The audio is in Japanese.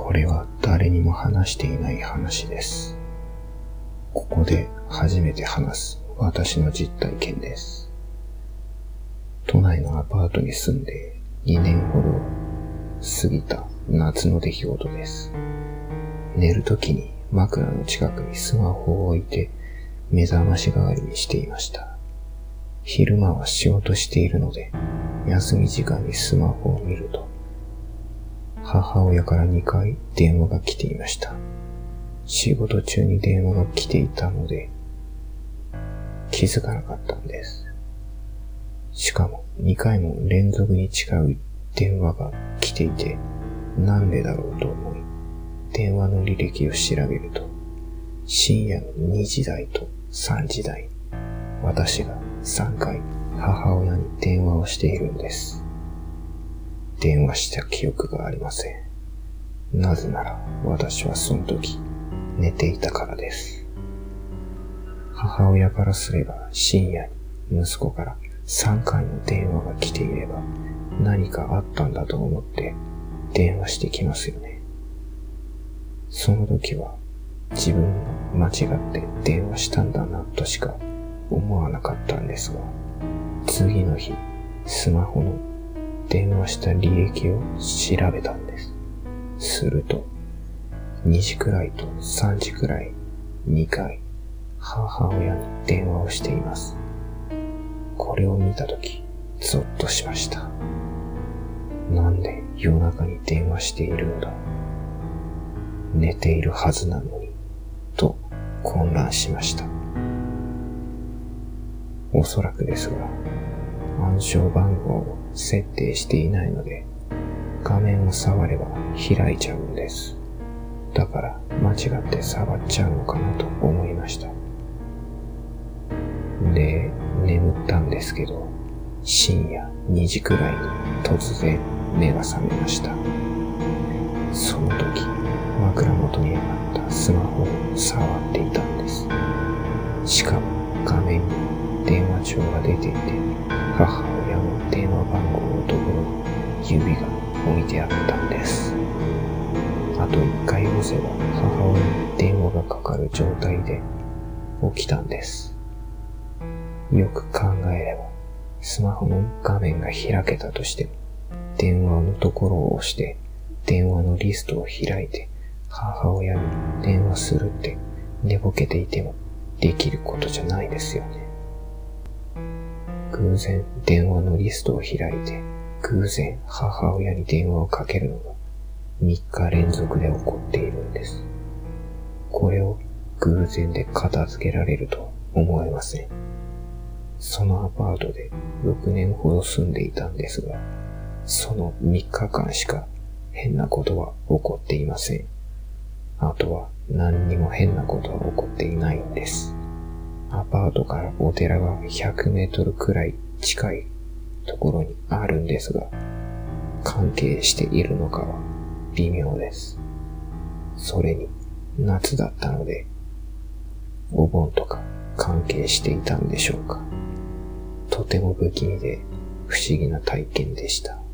これは誰にも話していない話です。ここで初めて話す私の実体験です。都内のアパートに住んで2年ほど過ぎた夏の出来事です。寝るときに枕の近くにスマホを置いて目覚まし代わりにしていました。昼間は仕事しているので、休み時間にスマホを見ると、母親から2回電話が来ていました。仕事中に電話が来ていたので、気づかなかったんです。しかも2回も連続に違う電話が来ていて、なんでだろうと思い、電話の履歴を調べると、深夜の2時台と3時台、私が3回母親に電話をしているんです。電話した記憶がありません。なぜなら私はその時寝ていたからです。母親からすれば深夜に息子から3回の電話が来ていれば何かあったんだと思って電話してきますよね。その時は自分が間違って電話したんだなとしか思わなかったんですが、次の日スマホの電話した履歴を調べたんです。すると2時くらいと3時くらい2回母親に電話をしています。これを見たときゾッとしました。なんで夜中に電話しているんだ。寝ているはずなのにと混乱しました。おそらくですが、暗証番号を設定していないので、画面を触れば開いちゃうんです。だから間違って触っちゃうのかなと思いました。で、眠ったんですけど、深夜2時くらいに突然目が覚めました。その時、枕元にあったスマホを触っていたんです。しかも画面に電話帳が出ていて、母親の電話番号のところに指が置いてあったんです。あと1回押せば母親に電話がかかる状態で起きたんです。よく考えれば、スマホの画面が開けたとしても、電話のところを押して電話のリストを開いて母親に電話するって寝ぼけていてもできることじゃないですよね。偶然電話のリストを開いて偶然母親に電話をかけるのが3日連続で起こっているんです。これを偶然で片付けられると思えません。そのアパートで6年ほど住んでいたんですが、その3日間しか変なことは起こっていません。あとは何にも変なことは起こっていないんです。アパートからお寺が100メートルくらい近いところにあるんですが、関係しているのかは微妙です。それに夏だったので、お盆とか関係していたんでしょうか。とても不気味で不思議な体験でした。